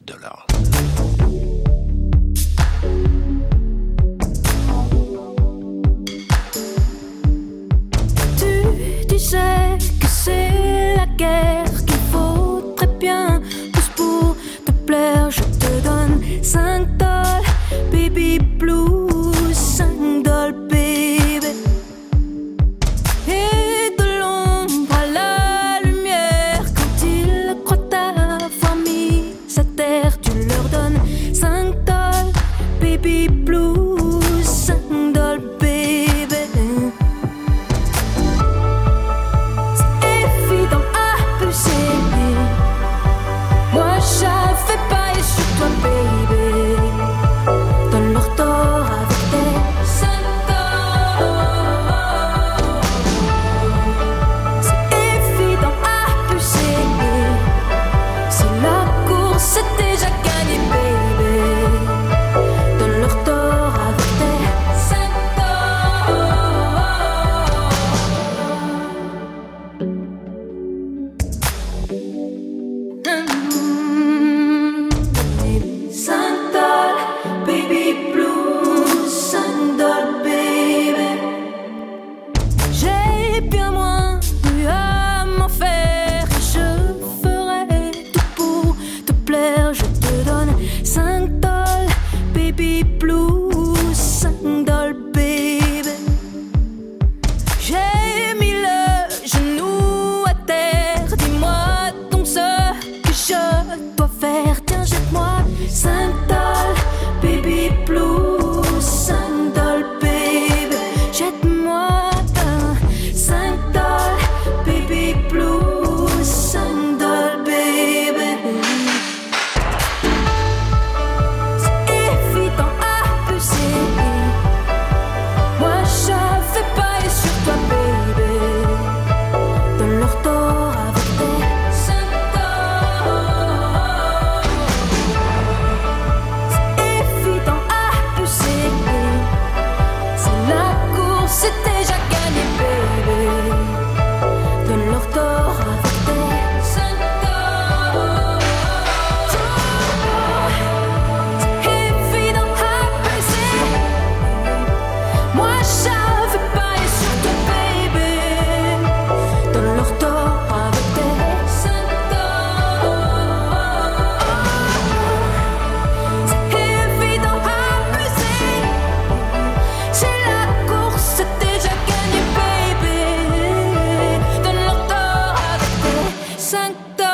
Tu disais que c'est la guerre qu'il faut très bien. Tous pour te plaire, je te donne $5, baby blues, $5, baby. Et de l'ombre à la lumière, quand ils croient t'avoir mis à terre, tu leur donnes $5, baby blues, $5, baby. C'est évident, $5.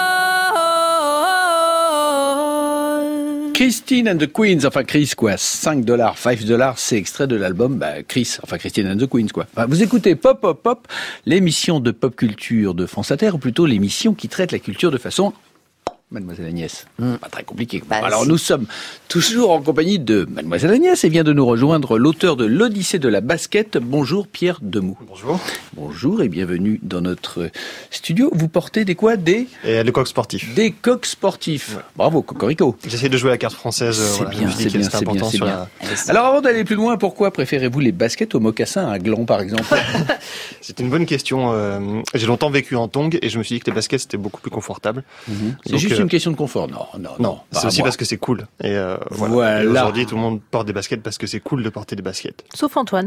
Christine and the Queens, enfin Chris quoi, $5, $5, c'est extrait de l'album Chris, enfin Christine and the Queens quoi. Enfin, vous écoutez Pop Pop Pop, l'émission de pop culture de France Inter, ou plutôt l'émission qui traite la culture de façon... Mademoiselle Agnès, pas très compliqué. Alors nous sommes toujours en compagnie de Mademoiselle Agnès et vient de nous rejoindre l'auteur de l'Odyssée de la basket. Bonjour Pierre Demoux.
Bonjour.
Bonjour et bienvenue dans notre studio. Vous portez des quoi? Des
coqs sportifs.
Des coqs sportifs. Ouais. Bravo, Cocorico.
J'essaie de jouer la carte française.
C'est bien, c'est bien, c'est bien, c'est bien. Alors avant d'aller plus loin, pourquoi préférez-vous les baskets aux mocassins à gland par exemple?
C'est une bonne question. J'ai longtemps vécu en tongs et je me suis dit que les baskets c'était beaucoup plus confortable.
C'est juste une question de confort. Non.
C'est aussi parce que c'est cool. Et voilà. Et aujourd'hui, tout le monde porte des baskets parce que c'est cool de porter des baskets.
Sauf Antoine.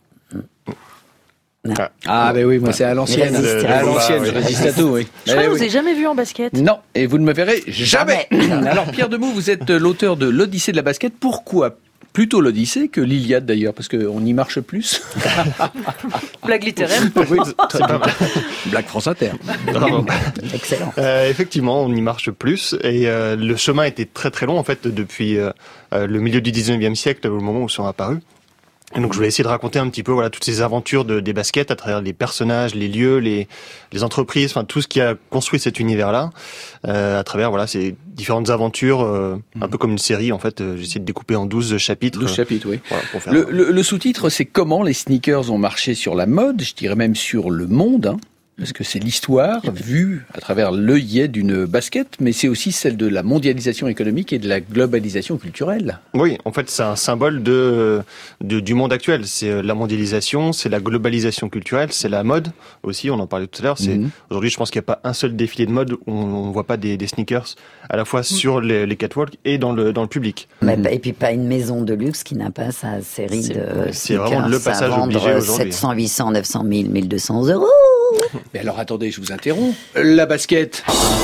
Ben oui, moi c'est à l'ancienne. À l'ancienne, je résiste à tout, oui.
Je crois que je vous ai jamais vu en basket.
Non, et vous ne me verrez jamais. Alors Pierre Demoux, vous êtes l'auteur de l'Odyssée de la basket. Pourquoi plutôt l'Odyssée que l'Iliade d'ailleurs, parce qu'on y marche plus.
Blague littéraire.
Oui, c'est pas mal. Blague France Inter.
Excellent.
Effectivement, on y marche plus et le chemin était très très long en fait depuis le milieu du 19e siècle, au moment où ils sont apparus. Et donc je vais essayer de raconter un petit peu toutes ces aventures des baskets à travers les personnages, les lieux, les entreprises, enfin tout ce qui a construit cet univers-là, à travers ces différentes aventures, un peu comme une série en fait. J'essaie de découper en 12 chapitres.
12 chapitres, oui.
Voilà, pour faire
le sous-titre, c'est comment les sneakers ont marché sur la mode, je dirais même sur le monde, hein. Parce que c'est l'histoire vue à travers l'œillet d'une basket, mais c'est aussi celle de la mondialisation économique et de la globalisation culturelle.
Oui, en fait, c'est un symbole du monde actuel. C'est la mondialisation, c'est la globalisation culturelle, c'est la mode aussi, on en parlait tout à l'heure. Aujourd'hui, je pense qu'il n'y a pas un seul défilé de mode où on ne voit pas des sneakers, à la fois sur les catwalks et dans le public.
Et puis pas une maison de luxe qui n'a pas sa série de
c'est vraiment le passage obligé aujourd'hui.
700, 800, 900 000, 1200 €.
Mais alors attendez, je vous interromps. La basket.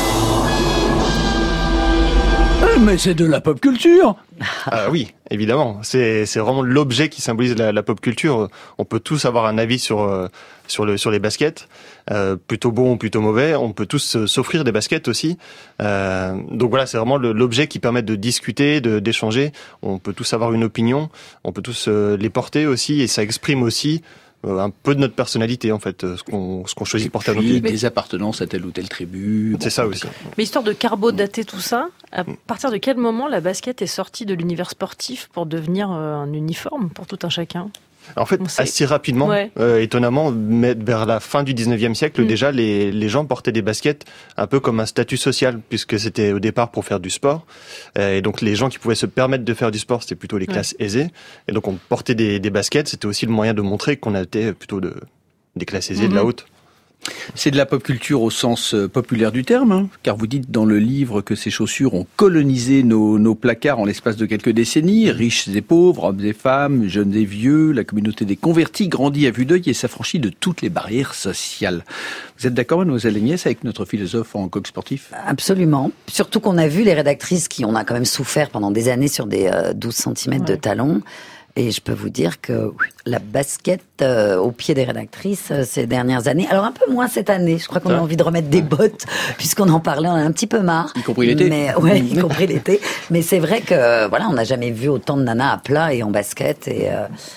Mais c'est de la pop culture.
Ah oui, évidemment. C'est vraiment l'objet qui symbolise la pop culture. On peut tous avoir un avis sur les baskets, plutôt bon ou plutôt mauvais. On peut tous s'offrir des baskets aussi. Donc voilà, c'est vraiment l'objet qui permet de discuter, d'échanger. On peut tous avoir une opinion. On peut tous les porter aussi, et ça exprime aussi un peu de notre personnalité en fait, ce qu'on choisit de porter à nos pieds.
Des appartenances à telle ou telle tribu.
C'est ça aussi.
Mais histoire de carbodater tout ça, à partir de quel moment la basket est sortie de l'univers sportif pour devenir un uniforme pour tout un chacun?
En fait, assez rapidement, étonnamment, mais vers la fin du 19e siècle, déjà, les gens portaient des baskets un peu comme un statut social, puisque c'était au départ pour faire du sport. Et donc, les gens qui pouvaient se permettre de faire du sport, c'était plutôt les classes aisées. Et donc, on portait des baskets, c'était aussi le moyen de montrer qu'on était plutôt des classes aisées, de la haute.
C'est de la pop culture au sens populaire du terme, hein, car vous dites dans le livre que ces chaussures ont colonisé nos placards en l'espace de quelques décennies. Riches et pauvres, hommes et femmes, jeunes et vieux, la communauté des convertis grandit à vue d'œil et s'affranchit de toutes les barrières sociales. Vous êtes d'accord, mademoiselle Agnès, avec notre philosophe en coq sportif?
Absolument. Surtout qu'on a vu les rédactrices qui on a quand même souffert pendant des années sur des 12 cm de talons. Et je peux vous dire que la basket au pied des rédactrices ces dernières années, alors un peu moins cette année, je crois qu'on a envie de remettre des bottes, puisqu'on en parlait, on en a un petit peu marre.
Y compris l'été.
Mais, y compris l'été. Mais c'est vrai que, on n'a jamais vu autant de nanas à plat et en basket, et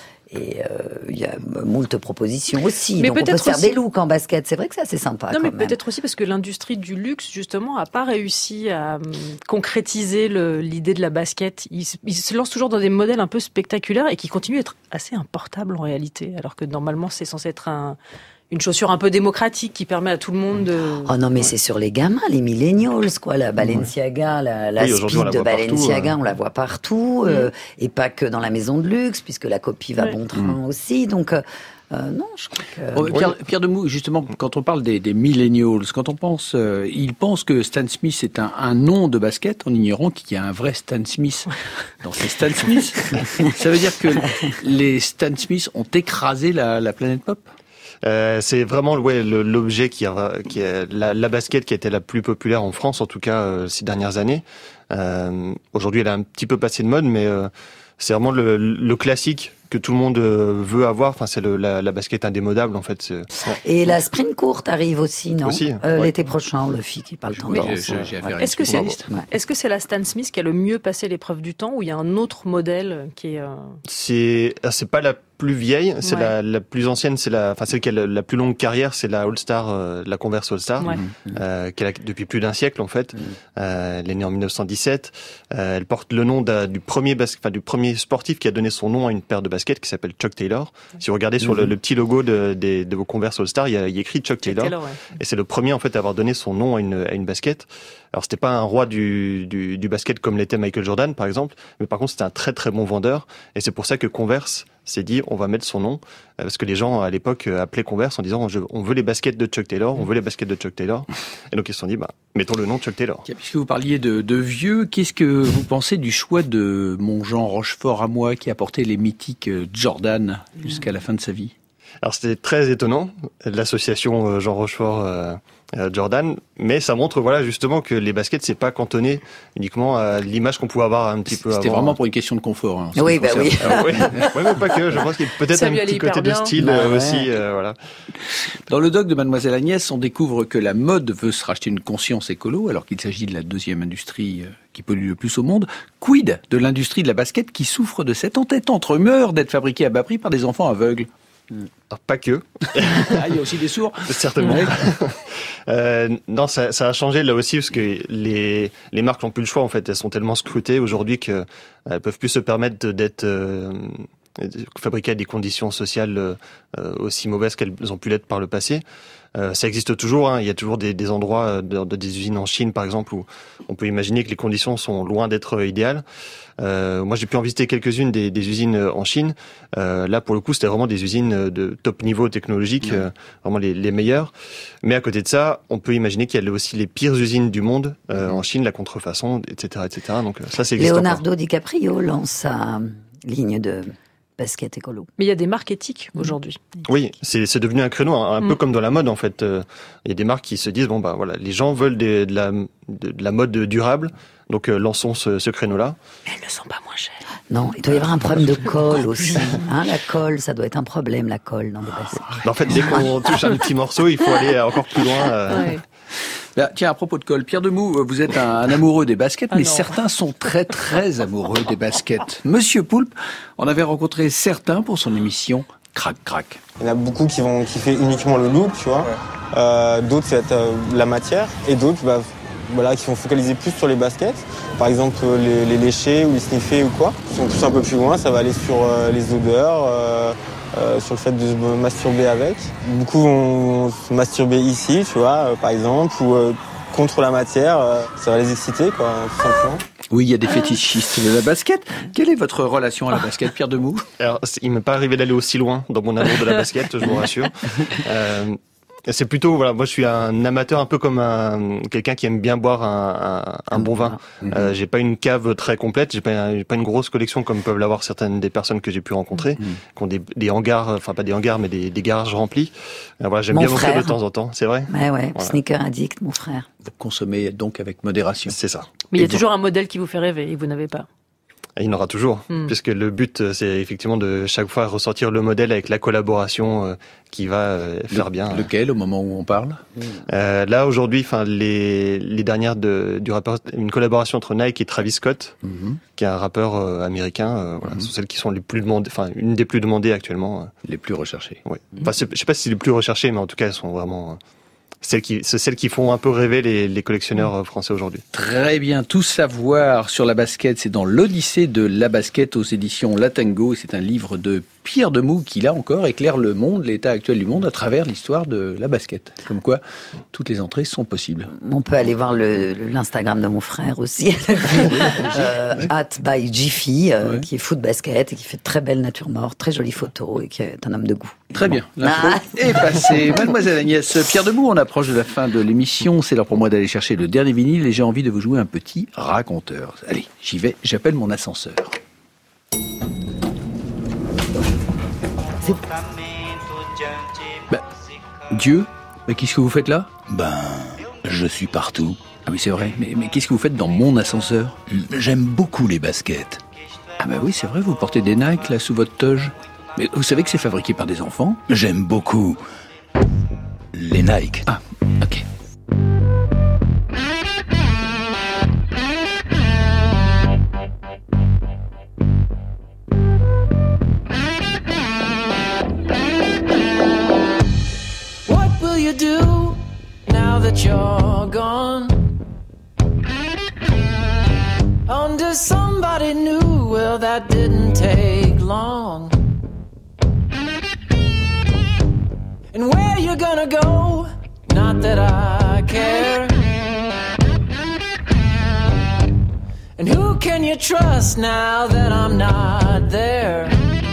il y a moult propositions aussi.
Mais
donc on peut se faire
aussi
des looks en basket. C'est vrai que ça, c'est sympa.
Non, mais peut-être aussi parce que l'industrie du luxe, justement, a pas réussi à concrétiser l'idée de la basket. Il se lance toujours dans des modèles un peu spectaculaires et qui continuent à être assez importables en réalité. Alors que normalement, c'est censé être une chaussure un peu démocratique qui permet à tout le monde de...
Oh non, mais c'est sur les gamins, les millennials, quoi. La Balenciaga, la speed de Balenciaga, on la voit partout. Et pas que dans la maison de luxe, puisque la copie va bon train aussi. Donc, non, je crois que...
Pierre Demoux, justement, quand on parle des millennials, quand on pense... ils pensent que Stan Smith est un nom de basket en ignorant qu'il y a un vrai Stan Smith dans ces Stan Smith. Ça veut dire que les Stan Smith ont écrasé la planète pop?
C'est vraiment l'objet qui est la basket qui a été la plus populaire en France, en tout cas ces dernières années. Aujourd'hui, elle a un petit peu passé de mode, mais c'est vraiment le classique que tout le monde veut avoir. Enfin, c'est la basket indémodable, en fait.
Et la sprint courte arrive aussi, non?
Aussi,
l'été prochain, le FI qui parle tendance.
Est-ce que c'est la Stan Smith qui a le mieux passé l'épreuve du temps, ou il y a un autre modèle qui est...
C'est pas la plus vieille, c'est la plus ancienne, c'est celle qui a la plus longue carrière, c'est la All-Star, la Converse All-Star, qu'elle a depuis plus d'un siècle en fait. Elle est née en 1917. Elle porte le nom du premier sportif qui a donné son nom à une paire de baskets qui s'appelle Chuck Taylor. Si vous regardez sur le petit logo de vos Converse All-Star, il y a écrit Chuck Taylor, et c'est le premier en fait à avoir donné son nom à une basket. Alors c'était pas un roi du basket comme l'était Michael Jordan par exemple, mais par contre c'était un très très bon vendeur, et c'est pour ça que Converse s'est dit on va mettre son nom, parce que les gens à l'époque appelaient Converse en disant on veut les baskets de Chuck Taylor, on veut les baskets de Chuck Taylor, et donc ils se sont dit mettons le nom Chuck Taylor.
Puisque vous parliez de vieux, qu'est-ce que vous pensez du choix de mon Jean Rochefort à moi qui a porté les mythiques Jordan jusqu'à la fin de sa vie?
Alors c'était très étonnant, l'association Jean Rochefort Jordan, mais ça montre justement que les baskets c'est pas cantonné uniquement à l'image qu'on pouvait avoir un petit peu avant.
C'était vraiment pour une question de confort. Hein,
oui,
oui.
Oui, mais pas que. Je pense qu'il y a peut-être un petit côté de style aussi. Voilà.
Dans le doc de Mademoiselle Agnès, on découvre que la mode veut se racheter une conscience écolo, alors qu'il s'agit de la deuxième industrie qui pollue le plus au monde. Quid de l'industrie de la basket qui souffre de cette entêtante rumeur d'être fabriquée à bas prix par des enfants aveugles?
Alors, pas que.
Il y a aussi des sourds.
Certainement. Non, ça a changé là aussi parce que les marques n'ont plus le choix en fait. Elles sont tellement scrutées aujourd'hui qu'elles peuvent plus se permettre d'être fabriquées à des conditions sociales aussi mauvaises qu'elles ont pu l'être par le passé. Ça existe toujours. Il y a toujours des endroits, des usines en Chine par exemple, où on peut imaginer que les conditions sont loin d'être idéales. Moi, j'ai pu en visiter quelques-unes des usines en Chine. Là, pour le coup, c'était vraiment des usines de top niveau technologique, vraiment les meilleures. Mais à côté de ça, on peut imaginer qu'il y a aussi les pires usines du monde en Chine, la contrefaçon, etc., etc. Donc ça, c'est existant.
Leonardo DiCaprio lance sa ligne de basket écolo.
Mais il y a des marques éthiques aujourd'hui.
Oui, c'est devenu un créneau un peu comme dans la mode en fait. Il y a des marques qui se disent les gens veulent de la mode durable, donc lançons ce créneau-là.
Mais elles ne sont pas moins chères.
Non, il doit y avoir un problème de colle aussi. La colle, ça doit être un problème, la colle dans les baskets.
En fait, dès qu'on touche un petit morceau, il faut aller encore plus loin.
Tiens, à propos de colle, Pierre Demou, vous êtes un amoureux des baskets, mais certains sont très très amoureux des baskets. Monsieur Poulpe, on avait rencontré certains pour son émission Crac Crac.
Il y en a beaucoup qui vont kiffer uniquement le look, tu vois. D'autres, ça va être la matière, et d'autres, qui vont focaliser plus sur les baskets. Par exemple, les lécher ou les sniffer ou quoi. Ils sont tous un peu plus loin, ça va aller sur les odeurs, sur le fait de se masturber avec. Beaucoup vont se masturber ici, tu vois, par exemple, ou contre la matière, ça va les exciter, quoi, tout simplement.
Oui, il y a des fétichistes de la basket. Quelle est votre relation à la basket, Pierre Demou?
Alors, il m'est pas arrivé d'aller aussi loin dans mon amour de la basket, je vous rassure. C'est plutôt, moi je suis un amateur un peu comme quelqu'un qui aime bien boire un bon vin. J'ai pas une cave très complète, j'ai pas une grosse collection comme peuvent l'avoir certaines des personnes que j'ai pu rencontrer, qui ont des hangars, enfin pas des hangars mais des garages remplis. J'aime bien m'offrir de temps en temps, c'est vrai.
Sneaker addict, mon frère.
Vous consommez donc avec modération.
C'est ça.
Mais il y a toujours un modèle qui vous fait rêver et vous n'avez pas.
Il y en aura toujours, puisque le but, c'est effectivement de chaque fois ressortir le modèle avec la collaboration qui va faire bien.
Lequel, au moment où on parle?
Là, aujourd'hui, les dernières du rappeur, une collaboration entre Nike et Travis Scott, qui est un rappeur américain, sont celles qui sont les plus demandées, une des plus demandées actuellement.
Les plus recherchées.
Oui. Je sais pas si c'est les plus recherchées, mais en tout cas, elles sont vraiment... C'est celles qui font un peu rêver les collectionneurs français aujourd'hui.
Très bien, tout savoir sur la basket, c'est dans l'Odyssée de la basket aux éditions Latango. C'est un livre de Pierre Demou qui, là encore, éclaire le monde, l'état actuel du monde à travers l'histoire de la basket. Comme quoi, toutes les entrées sont possibles.
On peut aller voir l'Instagram de mon frère aussi, @byjiffy, qui est foot basket et qui fait de très belles natures mortes, très jolies photos et qui est un homme de goût.
Très bien, l'info est passée. Mademoiselle Agnès, Pierre Demou, on approche de la fin de l'émission. C'est l'heure pour moi d'aller chercher le dernier vinyle et j'ai envie de vous jouer un petit raconteur. Allez, j'y vais, j'appelle mon ascenseur. Dieu, mais qu'est-ce que vous faites là?
Je suis partout.
Ah oui, c'est vrai, mais qu'est-ce que vous faites dans mon ascenseur?
J'aime beaucoup les baskets.
Ah bah oui, c'est vrai, vous portez des Nike là sous votre toge. Mais vous savez que c'est fabriqué par des enfants?
J'aime beaucoup les Nike.
Ah, ok.
What will you do now that you're gone? Under somebody new, well that didn't take long. And where you gonna go? Not that I care. And who can you trust now that I'm not there?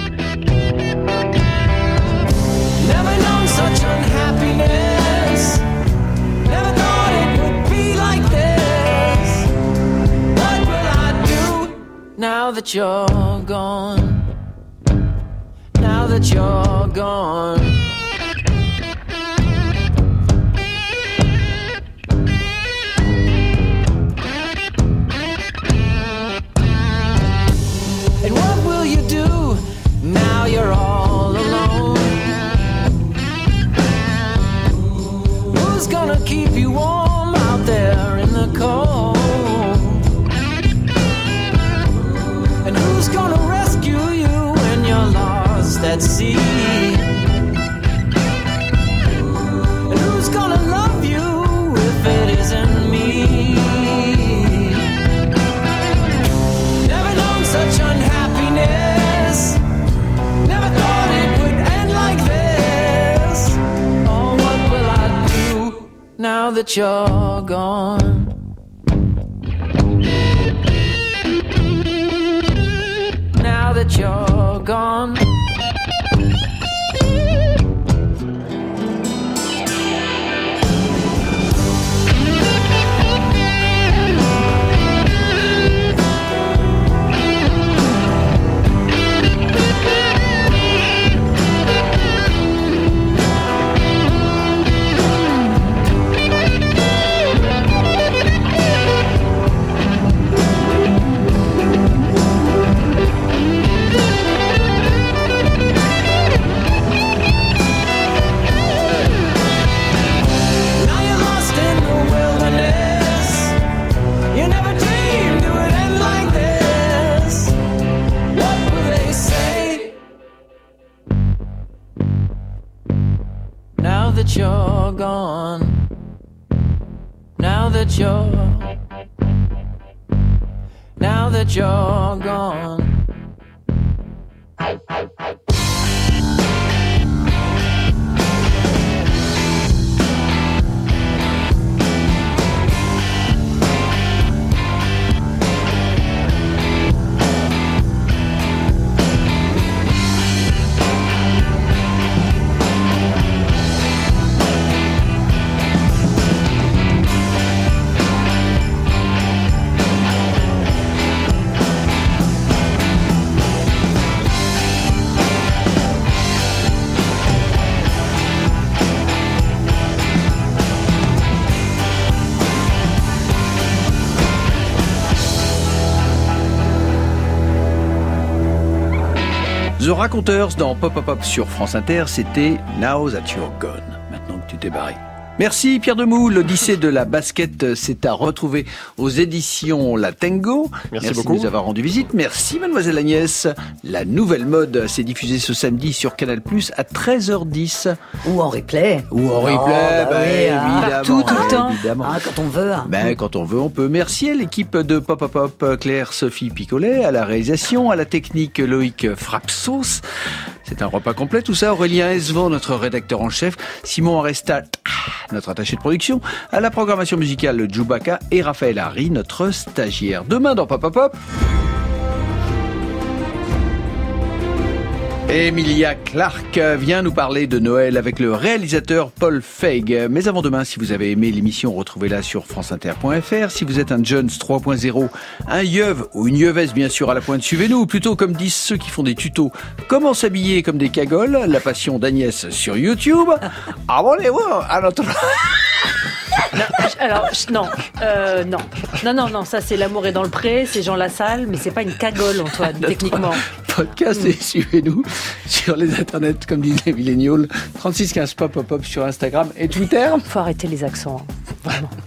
Never known such unhappiness. Never thought it would be like this. What will I do now that you're gone? Now that you're gone. And what will you do now you're all alone? Who's gonna keep you warm out there in the cold? And who's gonna rescue you when you're lost at sea? And who's gonna love you if it isn't me? Never known such unhappiness. Never thought it would end like this. Oh, what will I do now that you're gone? Now that you're gone. You're gone. Now that you're gone.
The Raconteurs dans Pop Up Up sur France Inter, c'était Now That You're Gone. Maintenant que tu t'es barré. Merci Pierre Demou, l'Odyssée de la basket, c'est à retrouver aux éditions La Tango.
Merci beaucoup
de nous avoir rendu visite. Merci Mademoiselle Agnès. La nouvelle mode s'est diffusée ce samedi sur Canal+ à 13h10.
Ou en replay.
Ou en replay, évidemment.
Partout, tout le temps.
Évidemment.
Quand on veut.
Quand on veut, on peut. Merci à l'équipe de Pop Up Up, Claire-Sophie Picolet, à la réalisation, à la technique Loïc Frapsos. C'est un repas complet tout ça. Aurélien Esvon, notre rédacteur en chef. Simon Arestat, notre attaché de production. À la programmation musicale, Djoubaka et Raphaël Harry, notre stagiaire. Demain dans Pop Up Up. Emilia Clarke vient nous parler de Noël avec le réalisateur Paul Feig. Mais avant demain, si vous avez aimé l'émission, retrouvez-la sur franceinter.fr. Si vous êtes un Jones 3.0, un yeuve ou une yeuvesse bien sûr à la pointe, suivez-nous. Ou plutôt comme disent ceux qui font des tutos, comment s'habiller comme des cagoles, la passion d'Agnès sur YouTube. Abonnez-vous à notre...
Non, ça c'est L'amour est dans le pré, c'est Jean Lassalle, mais c'est pas une cagole, Antoine, techniquement.
Podcast et suivez-nous sur les internets, comme disent les millénials. 3615 pop sur Instagram et Twitter.
Faut arrêter les accents, hein. Vraiment.